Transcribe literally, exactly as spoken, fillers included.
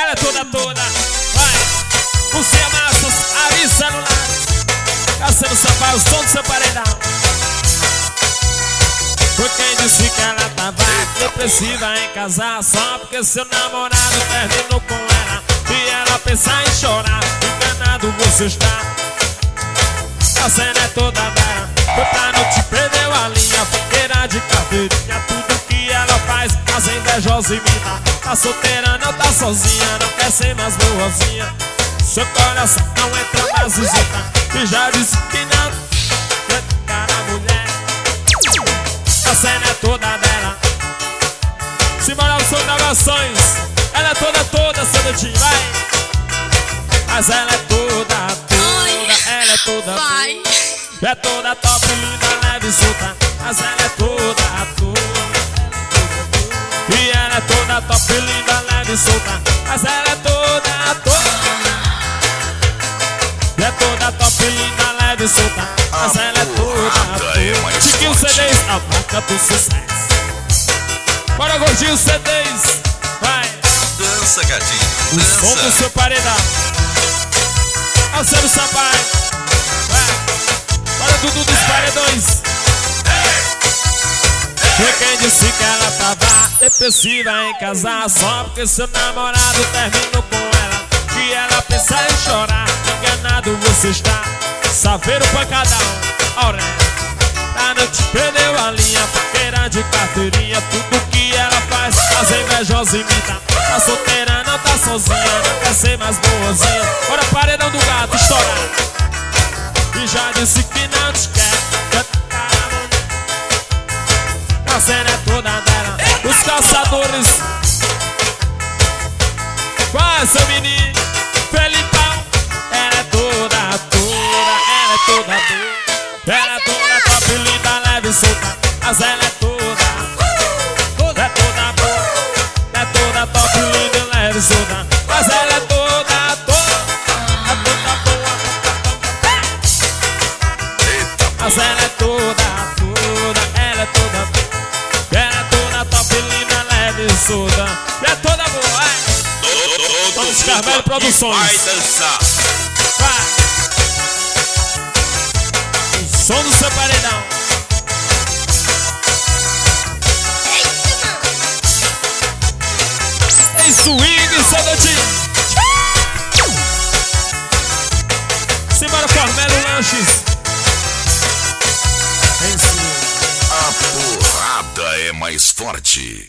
ela é toda, toda. Vai, Lucia Massas, Ari Celulares, Cassiano Sampaio, o som do seu paredão. Foi quem disse que ela tava depressiva em casar, só porque seu namorado terminou com ela. E ela pensa em chorar, enganado você está. A cena é toda dela, foi pra noite, perdeu a linha, fogueira de carteirinha. Tudo que ela faz, as invejosas imita. Tá solteira, não tá sozinha, não quer ser mais boazinha. Seu coração não entra mais visita, e já disse que não quer ficar a mulher. A cena é toda dela. Simbora ao som gravações. Ela é toda, toda, Sandotinho, vai. Mas ela é toda, toda, ela é toda, vai. É toda top, linda, leve e solta. Mas ela é toda, toda. E ela é toda top, linda, leve e solta. Mas ela é toda, toda. É toda top, linda, leve e solta. Mas ela é toda, toda. Chiquinho C Ds, a marca do sucesso. Bora, gordinho C Ds. Vai. Dança, gatinho, O dança. som do seu paredão. Cassiano Sampaio. Vai. Bora, Dudu dos paredões. Foi quem disse que ela tava depressiva em casar, só porque seu namorado terminou com ela. Que ela pensa em chorar, enganado você está. Saber o pancadão, ora, a noite perdeu a linha, fogueira de carteirinha. Tudo que ela faz, as invejosas imita. Tá solteira, não tá sozinha, não quer ser mais boazinha. Bora, paredão do gato, estourar. E já disse que não te quer. A cena é toda dela. Os caçadores. Vai, seu menino Felipão. Ela é toda, toda. Ela é toda, toda. Ela é toda top, linda, leve e solta. Mas ela é toda, toda. É toda boa. É toda top, linda, leve e solta. Mas ela é toda, toda. É toda boa. Mas ela é toda, toda. Ela é toda boa. Ela é toda top, linda, leve e solta. E é toda boa, vai. Vamos, Carmelo Produções. Vai dançar. Vai. O som do seu paredão. Em swing, Sandotinho. Simbora, Carmelo Lanches. Em swing. A porrada é mais forte.